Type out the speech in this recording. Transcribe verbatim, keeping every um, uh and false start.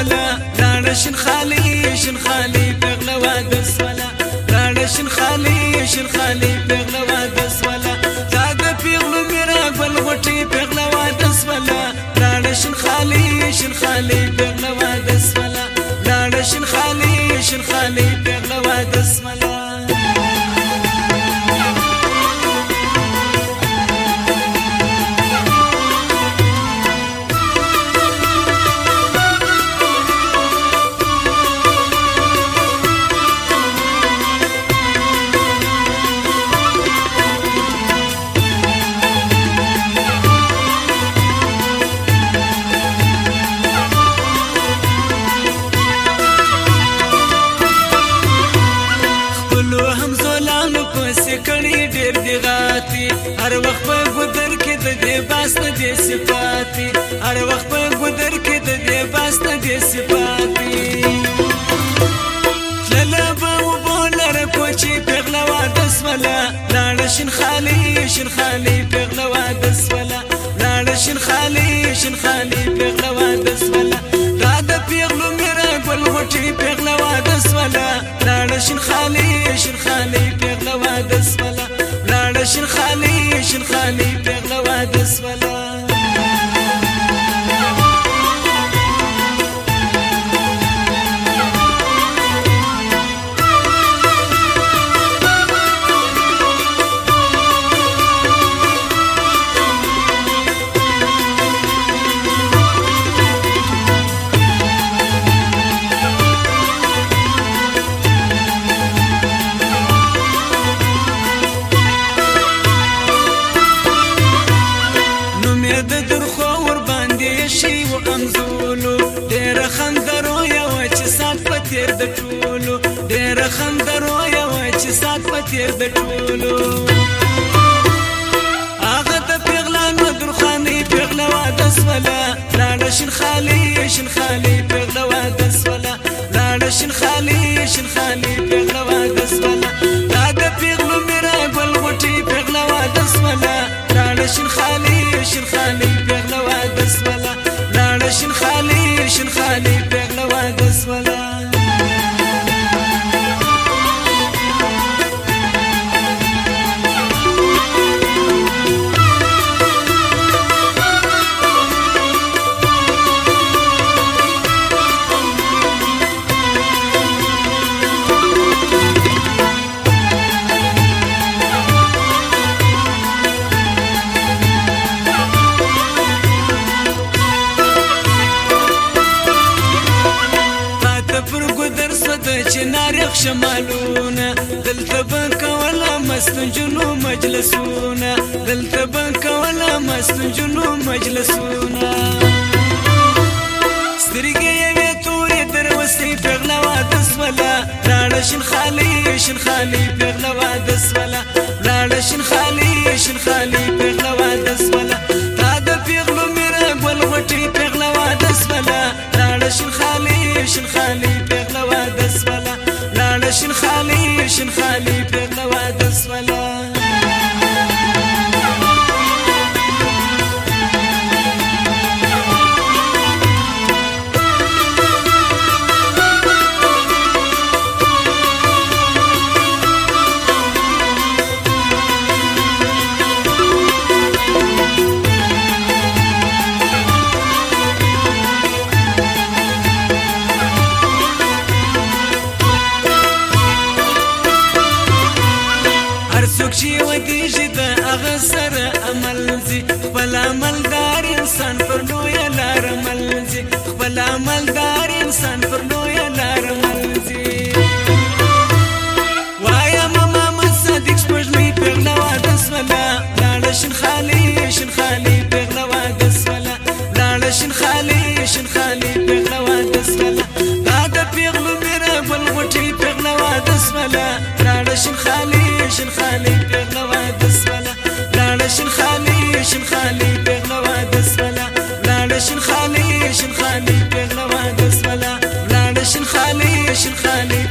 ولا لاړه شین خالي شین خالي پیغله واده سوله لاړه شین خالي شین خالي پیغله واده سوله تا د پیغلو میرا ګل غټي پیغله واده سوله لاړه شین خالي شین خالي پیغله واده سوله لاړه شین خالي شین خالي پیغله واده سوله هر وخت په ګودر کې د دې باسته دې صفاتي هر وخت په ګودر کې د دې باسته دې صفاتي لاله به وبولر کوچي پیغله واده سوله لاړه شین خالي شین خالي پیغله واده سوله لاړه شین خالي شین خالي پیغله واده سوله دا د پیغلو میرا ګل غټي پیغله واده سوله لاړه شین خالي شین خالي پیغله واده سوله لاړه شین خالي شین خالي پیغله واده سوله ډېر خندرو یو چې سات په تیر د ټولو ډېر خندرو یو چې سات په تیر د ټولو هغه د پیغلانو درخاني پیغله واده سوله لاړه شین خالي شین خالي پیغله واده سوله لاړه شین خالي شین خالي پیغله واده سوله دا د پیغلو میرا ګل غټي پیغله واده سوله لاړه شین خالي شین خالي پیغله واده سوله لاړه شین خالي شین خالي پیغله واده سوله شمالونه دلته بنکوله مستنجنو مجلسونه دلته بنکوله مستنجنو مجلسونه سترګې یې تورې دروستې پیغله واده سوله لاړه شین خالي شین خالي پیغله واده سوله لاړه شین خالي شین خالي پیغله واده سوله تا د پیغلو میرا ګل غټي پیغله واده سوله لاړه شین خالي شین خالي پیغله واده سوله لاړه شین خالي شین خالي پیغله واده سوله خپل عملدار انسان پر لویه لار ملځي خپل عملدار انسان پر لویه لار ملځي وایا محمد صادق سپوږمۍ پیغله واده سوله لاړه شین خالي شین خالي پیغله واده سوله لاړه شین خالي شین خالي پیغله واده سوله دا د پیغلو میرا ګل غټي پیغله واده سوله لاړه شین خالي شین خالي پیغله واده سوله لاړه شین خالي شین خالي پیغله واده سوله لاړه شین خالي شین خالي پیغله واده سوله لاړه شین خالي شین خالي